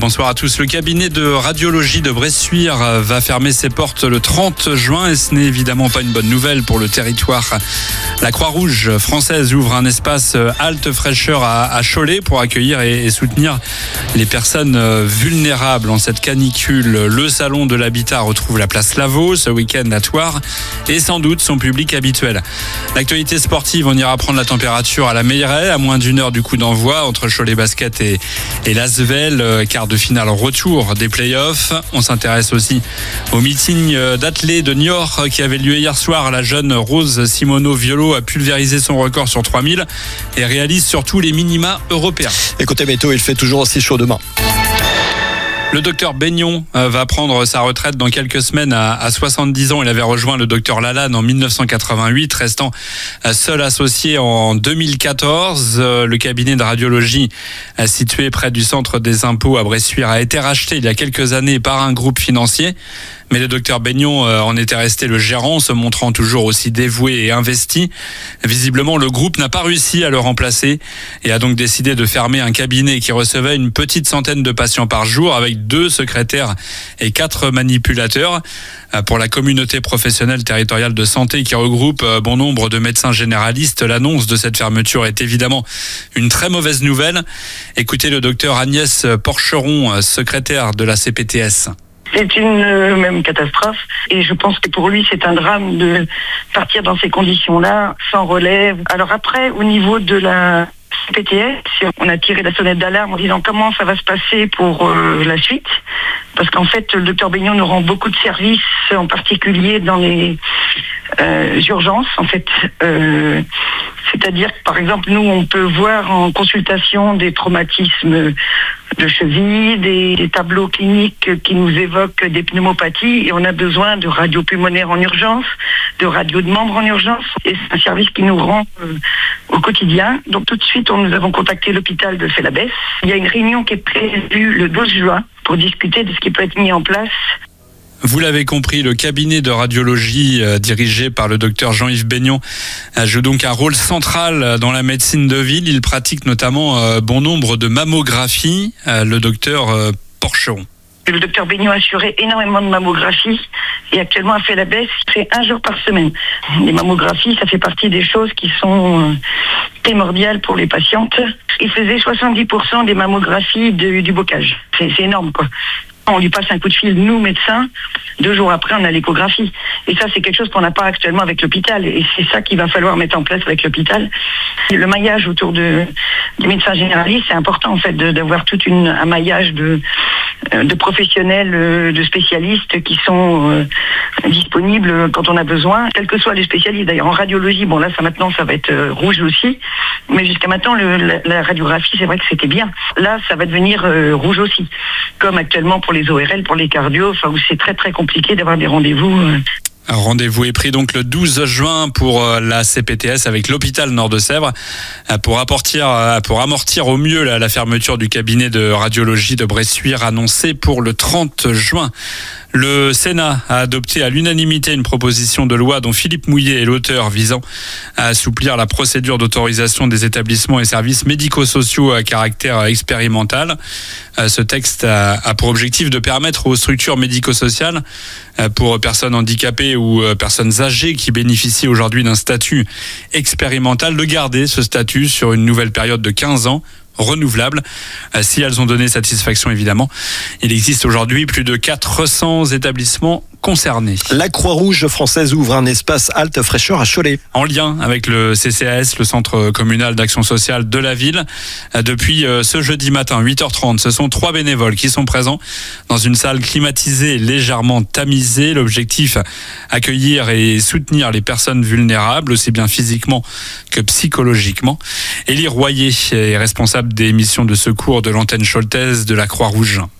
Bonsoir à tous. Le cabinet de radiologie de Bressuire va fermer ses portes le 30 juin et ce n'est évidemment pas une bonne nouvelle pour le territoire. La Croix-Rouge française ouvre un espace halte fraîcheur à Cholet pour accueillir et soutenir les personnes vulnérables en cette canicule. Le salon de l'habitat retrouve la place Lavaux ce week-end à Thouars et sans doute son public habituel. L'actualité sportive, on ira prendre la température à la Meilleraie à moins d'une heure du coup d'envoi entre Cholet Basket et l'Asvel, quart de finale retour des playoffs. On s'intéresse aussi au meeting d'athlètes de Niort qui avait lieu hier soir. La jeune Rose Simoneau-Violo a pulvérisé son record sur 3000 et réalise surtout les minima européens. Et côté météo, il fait toujours aussi chaud demain. Le docteur Baignon va prendre sa retraite dans quelques semaines à 70 ans. Il avait rejoint le docteur Lalanne en 1988, restant seul associé en 2014. Le cabinet de radiologie situé près du centre des impôts à Bressuire a été racheté il y a quelques années par un groupe financier. Mais le docteur Baignon en était resté le gérant, se montrant toujours aussi dévoué et investi. Visiblement, le groupe n'a pas réussi à le remplacer et a donc décidé de fermer un cabinet qui recevait une petite centaine de patients par jour avec 2 secrétaires et 4 manipulateurs. Pour la communauté professionnelle territoriale de santé qui regroupe bon nombre de médecins généralistes, l'annonce de cette fermeture est évidemment une très mauvaise nouvelle. Écoutez le docteur Agnès Porcheron, secrétaire de la CPTS. C'est une même catastrophe et je pense que pour lui c'est un drame de partir dans ces conditions-là, sans relève. Alors après, au niveau de la CPTS, on a tiré la sonnette d'alarme en disant comment ça va se passer pour la suite, parce qu'en fait le docteur Baignon nous rend beaucoup de services, en particulier dans les urgences en fait. C'est-à-dire que par exemple nous on peut voir en consultation des traumatismes de cheville, des tableaux cliniques qui nous évoquent des pneumopathies et on a besoin de radio pulmonaire en urgence, de radio de membres en urgence et c'est un service qui nous rend au quotidien. Donc tout de suite nous avons contacté l'hôpital de Félabès. Il y a une réunion qui est prévue le 12 juin pour discuter de ce qui peut être mis en place. Vous l'avez compris, le cabinet de radiologie dirigé par le docteur Jean-Yves Baignon joue donc un rôle central dans la médecine de ville. Il pratique notamment bon nombre de mammographies, le docteur Porcheron. Le docteur Baignon a assuré énormément de mammographies et actuellement a fait la baisse, il fait 1 jour par semaine. Les mammographies, ça fait partie des choses qui sont primordiales pour les patientes. Il faisait 70% des mammographies du bocage. C'est énorme quoi. On lui passe un coup de fil, nous médecins, 2 jours après on a l'échographie. Et ça c'est quelque chose qu'on n'a pas actuellement avec l'hôpital. Et c'est ça qu'il va falloir mettre en place avec l'hôpital. Le maillage autour des médecins généralistes, c'est important en fait d'avoir tout un maillage de professionnels, de spécialistes qui sont disponibles quand on a besoin, quels que soient les spécialistes. D'ailleurs en radiologie, bon là maintenant ça va être rouge aussi, mais jusqu'à maintenant la radiographie c'est vrai que c'était bien. Là ça va devenir rouge aussi, comme actuellement pour les ORL, pour les cardios, enfin où c'est très très compliqué d'avoir des rendez-vous. Un rendez-vous est pris donc le 12 juin pour la CPTS avec l'hôpital Nord-de-Sèvres pour amortir au mieux la fermeture du cabinet de radiologie de Bressuire annoncée pour le 30 juin. Le Sénat a adopté à l'unanimité une proposition de loi dont Philippe Mouillet est l'auteur visant à assouplir la procédure d'autorisation des établissements et services médico-sociaux à caractère expérimental. Ce texte a pour objectif de permettre aux structures médico-sociales pour personnes handicapées ou personnes âgées qui bénéficient aujourd'hui d'un statut expérimental de garder ce statut sur une nouvelle période de 15 ans renouvelables, si elles ont donné satisfaction évidemment. Il existe aujourd'hui plus de 400 établissements concernés. La Croix-Rouge française ouvre un espace halte fraîcheur à Cholet. En lien avec le CCAS, le Centre communal d'action sociale de la ville, depuis ce jeudi matin, 8h30, ce sont 3 bénévoles qui sont présents dans une salle climatisée légèrement tamisée. L'objectif, accueillir et soutenir les personnes vulnérables, aussi bien physiquement que psychologiquement. Élie Royer est responsable des missions de secours de l'antenne choltaise de la Croix-Rouge.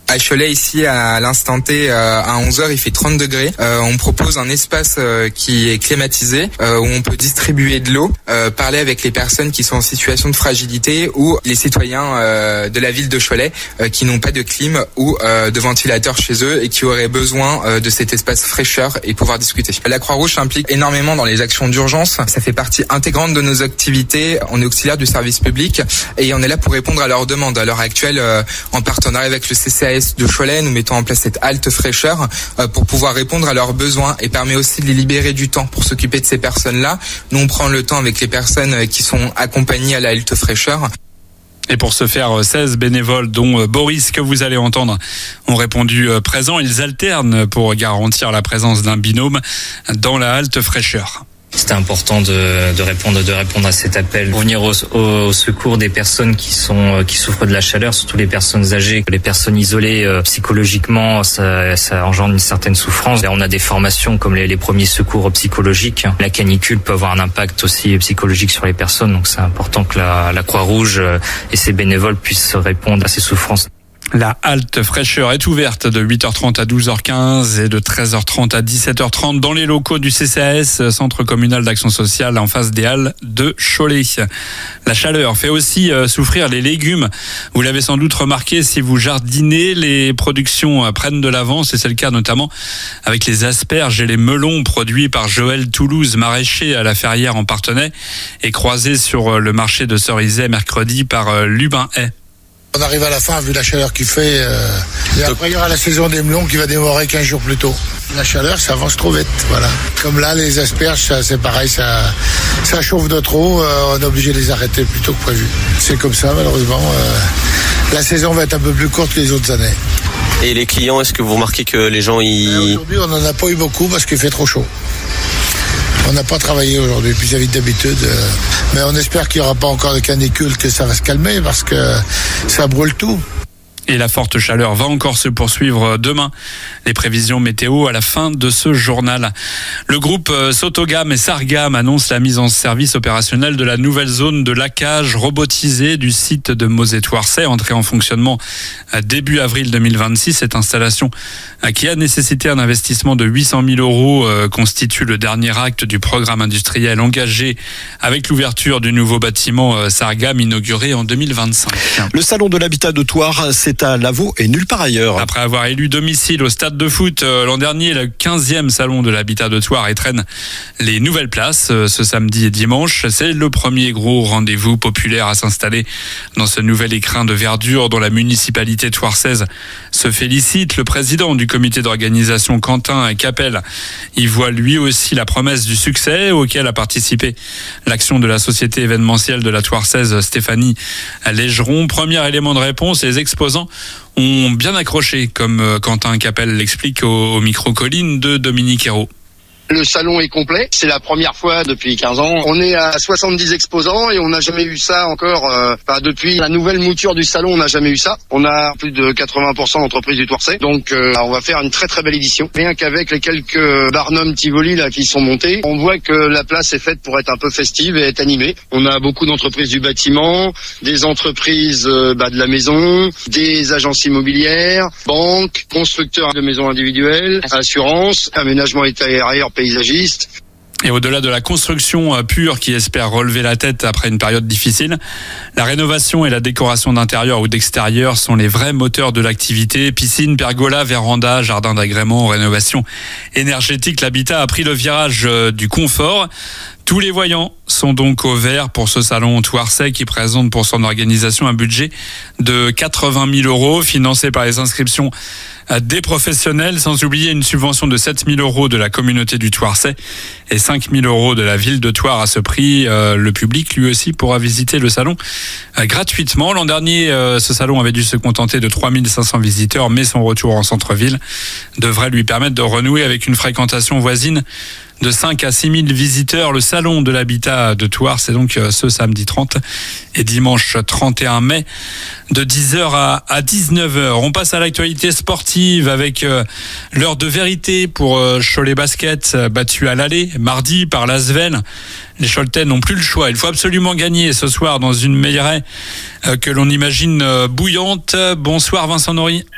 À Cholet, ici, à l'instant T, à 11h, il fait 30 degrés. On propose un espace qui est climatisé, où on peut distribuer de l'eau, parler avec les personnes qui sont en situation de fragilité ou les citoyens de la ville de Cholet qui n'ont pas de clim ou de ventilateur chez eux et qui auraient besoin de cet espace fraîcheur et pouvoir discuter. La Croix-Rouge s'implique énormément dans les actions d'urgence. Ça fait partie intégrante de nos activités. On est auxiliaire du service public et on est là pour répondre à leurs demandes. À l'heure actuelle, en partenariat avec le CCAS de Cholet, nous mettons en place cette halte fraîcheur pour pouvoir répondre à leurs besoins et permet aussi de les libérer du temps pour s'occuper de ces personnes-là. Nous, on prend le temps avec les personnes qui sont accompagnées à la halte fraîcheur. Et pour ce faire, 16 bénévoles, dont Boris, que vous allez entendre, ont répondu présent. Ils alternent pour garantir la présence d'un binôme dans la halte fraîcheur. C'était important de répondre à cet appel, pour venir au secours des personnes qui souffrent de la chaleur, surtout les personnes âgées, les personnes isolées psychologiquement, ça engendre une certaine souffrance. Là, on a des formations comme les premiers secours psychologiques. La canicule peut avoir un impact aussi psychologique sur les personnes, donc c'est important que la Croix-Rouge et ses bénévoles puissent répondre à ces souffrances. La halte fraîcheur est ouverte de 8h30 à 12h15 et de 13h30 à 17h30 dans les locaux du CCAS, Centre communal d'action sociale, en face des Halles de Cholet. La chaleur fait aussi souffrir les légumes. Vous l'avez sans doute remarqué si vous jardinez, les productions prennent de l'avance et c'est le cas notamment avec les asperges et les melons produits par Joël Toulouse, maraîcher à la Ferrière en Parthenay et croisés sur le marché de Cerizay mercredi par Lubin Hay. On arrive à la fin, vu la chaleur qu'il fait. Et après, il y aura la saison des melons qui va démarrer 15 jours plus tôt. La chaleur, ça avance trop vite, voilà. Comme là, les asperges, c'est pareil, ça chauffe de trop. On est obligé de les arrêter plus tôt que prévu. C'est comme ça, malheureusement. La saison va être un peu plus courte que les autres années. Et les clients, est-ce que vous remarquez que les gens... Aujourd'hui, on n'en a pas eu beaucoup parce qu'il fait trop chaud. On n'a pas travaillé aujourd'hui, plus vite d'habitude. Mais on espère qu'il n'y aura pas encore de canicule, que ça va se calmer parce que ça brûle tout. Et la forte chaleur va encore se poursuivre demain. Les prévisions météo à la fin de ce journal. Le groupe Sotogam et Sargam annonce la mise en service opérationnelle de la nouvelle zone de laquage robotisée du site de Mozet-Touarçay, entrée en fonctionnement début avril 2026. Cette installation qui a nécessité un investissement de 800 000 € constitue le dernier acte du programme industriel engagé avec l'ouverture du nouveau bâtiment Sargam inauguré en 2025. Le salon de l'habitat de Thouars, c'est à Lavaux et nulle part ailleurs. Après avoir élu domicile au stade de foot l'an dernier, le 15e salon de l'habitat de Thouars étrenne les nouvelles places ce samedi et dimanche. C'est le premier gros rendez-vous populaire à s'installer dans ce nouvel écrin de verdure dont la municipalité thoirçaise se félicite. Le président du comité d'organisation, Quentin Capel, y voit lui aussi la promesse du succès auquel a participé l'action de la société événementielle de la Thoirçaise, Stéphanie Légeron. Premier élément de réponse, les exposants ont bien accroché, comme Quentin Capel l'explique au micro Colline de Dominique Hérault. Le salon est complet, c'est la première fois depuis 15 ans. On est à 70 exposants et on n'a jamais eu ça encore. Depuis la nouvelle mouture du salon, on n'a jamais eu ça. On a plus de 80% d'entreprises du Touarçais. Donc on va faire une très très belle édition. Rien qu'avec les quelques Barnum Tivoli là qui sont montés, on voit que la place est faite pour être un peu festive et être animée. On a beaucoup d'entreprises du bâtiment, des entreprises de la maison, des agences immobilières, banques, constructeurs de maisons individuelles, assurances, aménagement intérieur, paysagiste. Et au-delà de la construction pure qui espère relever la tête après une période difficile, la rénovation et la décoration d'intérieur ou d'extérieur sont les vrais moteurs de l'activité. Piscine, pergola, véranda, jardin d'agrément, rénovation énergétique. L'habitat a pris le virage du confort. Tous les voyants sont donc au vert pour ce salon Touarçais qui présente pour son organisation un budget de 80 000 € financé par les inscriptions des professionnels, sans oublier une subvention de 7 000 € de la communauté du Touarçais et 5 000 € de la ville de Thouars. À ce prix, le public lui aussi pourra visiter le salon gratuitement. L'an dernier, ce salon avait dû se contenter de 3 500 visiteurs, mais son retour en centre-ville devrait lui permettre de renouer avec une fréquentation voisine de 5 à 6 000 visiteurs. Le salon de l'habitat de Thouars, c'est donc ce samedi 30 et dimanche 31 mai de 10h à 19h. On passe à l'actualité sportive avec l'heure de vérité pour Cholet Basket, battu à l'aller mardi par l'Asvel. Les Choletais n'ont plus le choix. Il faut absolument gagner ce soir dans une Meilleraie que l'on imagine bouillante. Bonsoir Vincent Nory.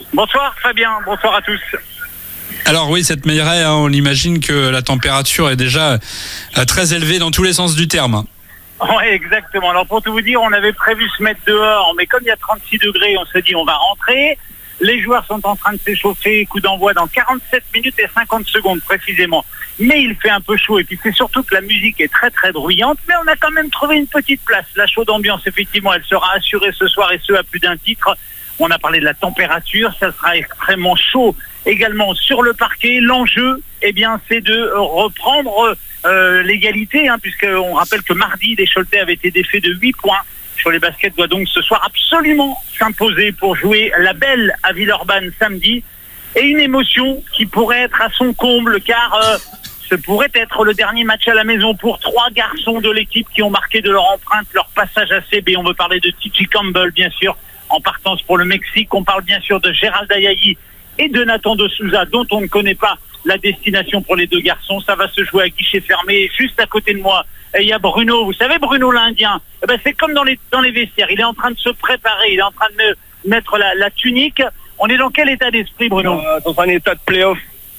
Bonsoir Fabien, bonsoir à tous. Alors oui, cette Meilleray, on imagine que la température est déjà très élevée dans tous les sens du terme. Oui, exactement. Alors pour tout vous dire, on avait prévu se mettre dehors, mais comme il y a 36 degrés, on s'est dit on va rentrer. Les joueurs sont en train de s'échauffer, coup d'envoi dans 47 minutes et 50 secondes précisément. Mais il fait un peu chaud et puis c'est surtout que la musique est très très bruyante, mais on a quand même trouvé une petite place. La chaude ambiance, effectivement, elle sera assurée ce soir et ce à plus d'un titre. On a parlé de la température, ça sera extrêmement chaud également sur le parquet. L'enjeu, eh bien, c'est de reprendre l'égalité, puisqu'on rappelle que mardi, les Choletais avaient été défaits de 8 points. Cholet Basket doit donc ce soir absolument s'imposer pour jouer la belle à Villeurbanne samedi. Et une émotion qui pourrait être à son comble, car ce pourrait être le dernier match à la maison pour 3 garçons de l'équipe qui ont marqué de leur empreinte leur passage à CB. On veut parler de TJ Campbell, bien sûr, en partance pour le Mexique. On parle bien sûr de Gérald Ayayi et de Nathan de Souza, dont on ne connaît pas la destination pour les 2 garçons. Ça va se jouer à guichet fermé. Juste à côté de moi, il y a Bruno. Vous savez, Bruno l'Indien, c'est comme dans les vestiaires. Il est en train de se préparer. Il est en train de mettre la tunique. On est dans quel état d'esprit, Bruno? Dans un état de play-off.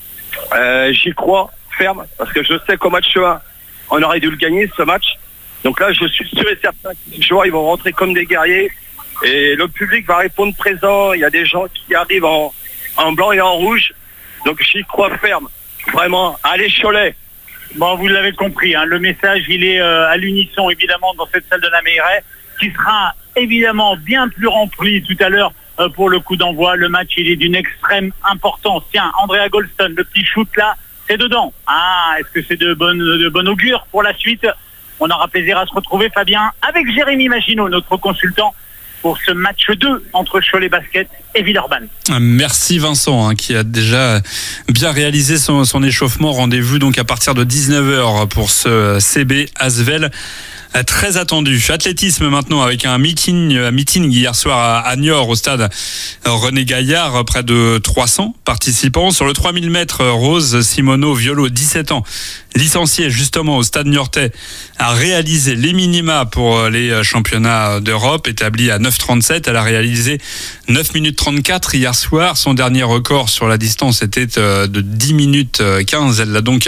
J'y crois ferme, parce que je sais qu'au match 1, on aurait dû le gagner, ce match. Donc là, je suis sûr et certain que les joueurs, ils vont rentrer comme des guerriers. Et le public va répondre présent. Il y a des gens qui arrivent en blanc et en rouge. Donc j'y crois ferme. Vraiment, allez Cholet. Bon, vous l'avez compris, le message, il est à l'unisson, évidemment, dans cette salle de la Meilleray, qui sera évidemment bien plus remplie tout à l'heure pour le coup d'envoi. Le match, il est d'une extrême importance. Tiens, Andrea Golston, le petit shoot là, c'est dedans. Ah, est-ce que c'est de bon augure pour la suite? On aura plaisir à se retrouver, Fabien, avec Jérémy Maginot, notre consultant, pour ce match 2 entre Cholet Basket et Villeurbanne. Merci Vincent, qui a déjà bien réalisé son échauffement. Rendez-vous donc à partir de 19h pour ce CB Asvel. Très attendu. Athlétisme maintenant avec un meeting hier soir à Niort au stade René Gaillard, près de 300 participants. Sur le 3000 mètres, Rose Simoneau Violo, 17 ans, licenciée justement au stade niortais, a réalisé les minima pour les championnats d'Europe, établis à 9,37. Elle a réalisé 9 minutes 34 hier soir. Son dernier record sur la distance était de 10 minutes 15. Elle l'a donc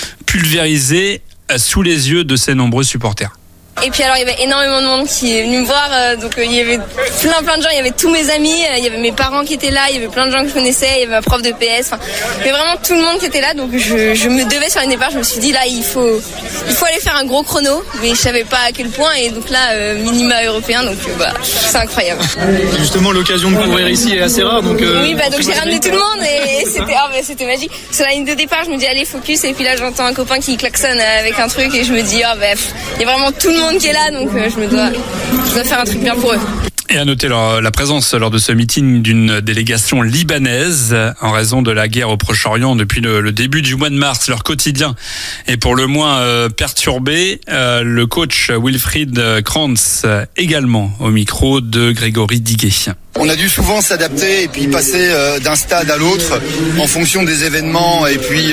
pulvérisé sous les yeux de ses nombreux supporters. Et puis alors il y avait énormément de monde qui est venu me voir, donc il y avait plein de gens, il y avait tous mes amis, il y avait mes parents qui étaient là, il y avait plein de gens que je connaissais, il y avait ma prof de PS, il y avait vraiment tout le monde qui était là, donc je me devais sur une départ, je me suis dit là il faut aller faire un gros chrono, mais je savais pas à quel point, et donc là minima européen, donc c'est incroyable. Justement l'occasion de courir ici est assez rare, donc oui, donc j'ai ramené tout le monde et c'était magique. Sur la ligne de départ je me dis allez focus, et puis là j'entends un copain qui klaxonne avec un truc et je me dis il y a vraiment tout le monde qui est là, donc je dois faire un truc bien pour eux. Et à noter la présence lors de ce meeting d'une délégation libanaise. En raison de la guerre au Proche-Orient depuis le début du mois de mars, leur quotidien est pour le moins perturbé. Le coach Wilfried Krantz également au micro de Grégory Diguet. On a dû souvent s'adapter et puis passer d'un stade à l'autre en fonction des événements et puis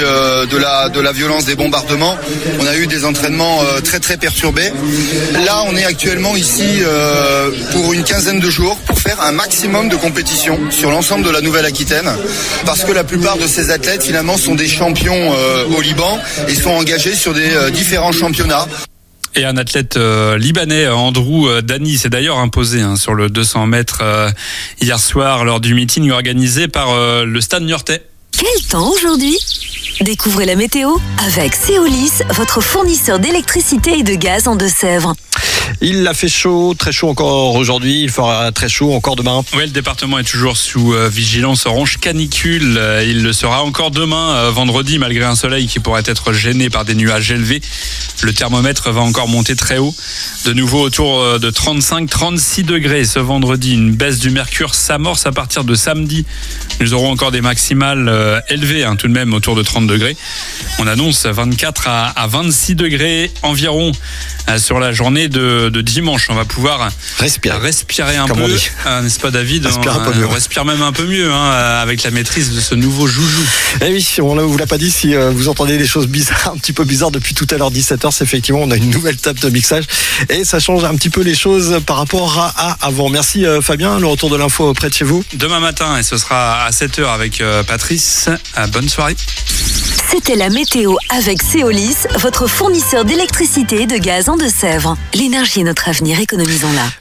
de la violence des bombardements. On a eu des entraînements très très perturbés. Là, on est actuellement ici pour une quinzaine de jours pour faire un maximum de compétitions sur l'ensemble de la Nouvelle-Aquitaine, parce que la plupart de ces athlètes finalement sont des champions au Liban et sont engagés sur des différents championnats. Et un athlète libanais, Andrew Dani, s'est d'ailleurs imposé sur le 200 mètres hier soir lors du meeting organisé par le Stade Niortais. Quel temps aujourd'hui ? Découvrez la météo avec Céolis, votre fournisseur d'électricité et de gaz en Deux-Sèvres. Il a fait chaud, très chaud encore aujourd'hui, il fera très chaud encore demain. Oui, le département est toujours sous vigilance orange canicule. Il le sera encore demain, vendredi, malgré un soleil qui pourrait être gêné par des nuages élevés. Le thermomètre va encore monter très haut, de nouveau autour de 35-36 degrés ce vendredi. Une baisse du mercure s'amorce à partir de samedi. Nous aurons encore des maximales élevées, tout de même autour de 30 degrés. On annonce 24 à 26 degrés environ sur la journée de de dimanche. On va pouvoir respirer un peu, n'est-ce pas David? On respire même un peu mieux avec la maîtrise de ce nouveau joujou. Eh oui, on ne vous l'a pas dit, si vous entendez des choses bizarres, un petit peu bizarres depuis tout à l'heure 17h, c'est effectivement on a une nouvelle table de mixage et ça change un petit peu les choses par rapport à avant. Merci Fabien, le retour de l'info près de chez vous. Demain matin et ce sera à 7h avec Patrice. Bonne soirée. C'était la météo avec Céolis, votre fournisseur d'électricité et de gaz en Deux-Sèvres. L'énergie est notre avenir, économisons-la.